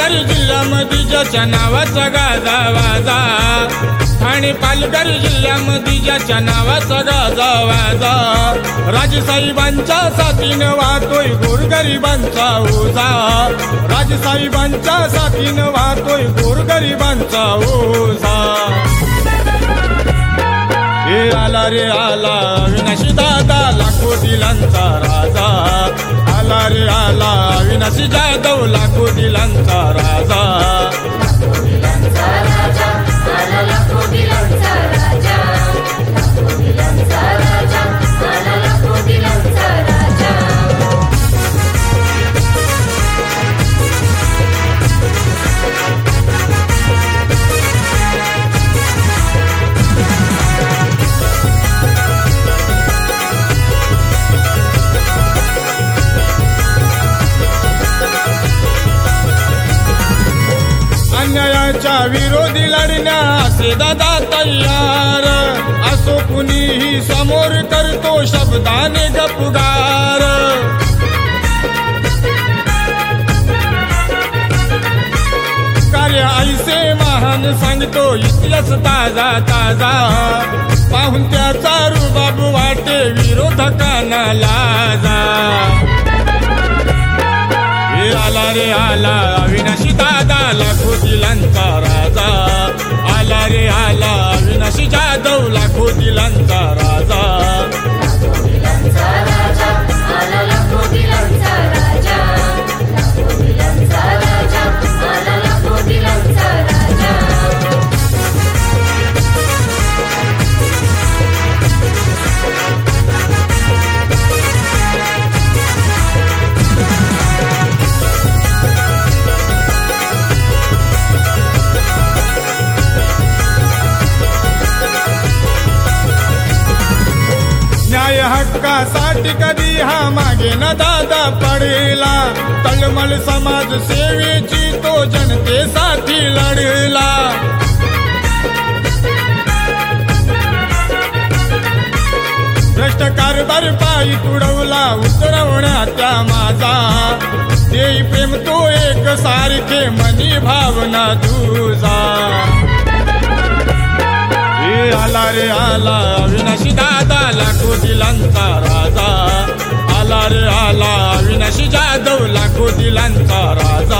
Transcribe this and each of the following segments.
पालघर जिल्ह्यामध्ये ज्याच्या नावाचा गाजा वाजा, ठाणे पालघर जिल्ह्यामध्ये ज्याच्या नावाचा गाजा वाजा, राजेसाहेबांच्या साथीनं वाहतोय गोरगरिबांचा ओझा, राजेसाहेबांच्या साथीनं वाहतोय गोरगरिबांचा ओझा। हे आला रे आला अविनाशी दादा लाखो दिलांचा राजा, आला रे आला अविनाशी जाधव लाखो दिलांचा राजा। अन्यायाच्या विरोधी लढण्याचे दादा तयार, असो कुणीही समोर करतो शब्दाने गपगार। कार्य ऐसे महान सांगतो इतिहास ताजा ताजा, पाहून त्याचा रुबाब वाटे विरोधकांना लाजा। हे आला रे आला अविनाशी दादा लाखो दिलांचा राजा, आला रे आला अविनाशी जाधव लाखो दिलांचा राजा। न्याय हक्कासाठी कधी हा मागे न दादा पडला, तळमळ समाज सेवेची तो जनतेसाठी लढला। भ्रष्ट कारभार पायी तुडवला उतरवण्या त्या माझा, देई प्रेम तो एक सारखे मनी भावना तुझा। हे आला रे आला अविनाशी दादा लाखो दिलांचा राजा, आला रे आला अविनाशी जाधव लाखो दिलांचा राजा।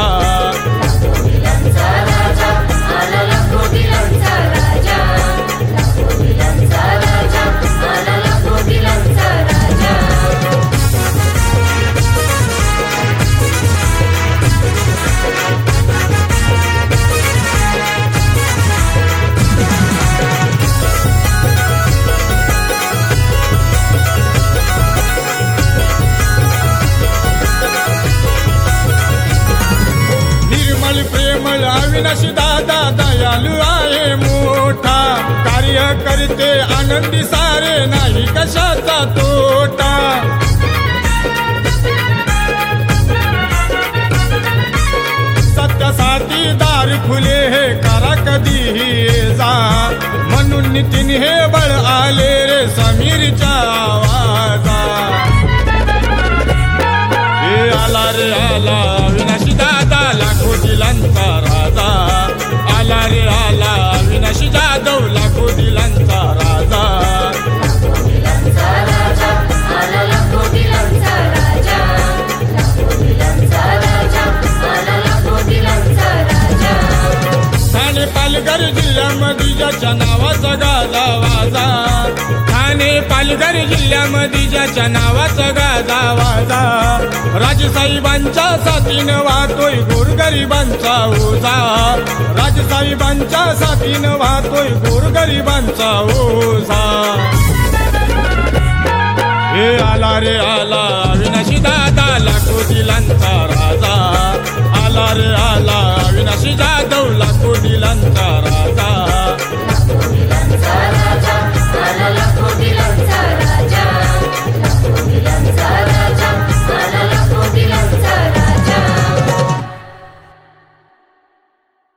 प्रेमळ अविनाशी दादा दयालु आहे मोठा, कार्य करते आनंदी सारे नाही कशाचा तोटा। सत्यासाठी दार खुले हे करा कधीही जा, म्हणून नितीन हे बळ आले रे समीरच्या आवाजा। हे आला रे आला अविनाशी दादा लाखो दिलांचा राजा, आला रे आला अविनाशी जाधव लाखो दिलांचा राजा। ठाणे पालघर जिल्ह्यामध्ये ज्याच्या नावाचा गाजा वाजा, ठाणे पालघर जिल्ह्यामध्ये ज्याच्या नावाचा गाजा वाजा, राजेसाहेबांच्या साथीनं वाहतोय गोरगरिबांचा ओझा, राजेसाहेबांच्या साथीनं वाहतोय गोरगरिबांचा ओझा। हे आला रे आला अविनाशी दादा लाखो दिलांचा राजा, आला रे आला अविनाशी जाधव लाखो दिलांचा राजा। लाखो दिलांचा राजा, लाखो दिलांचा राजा।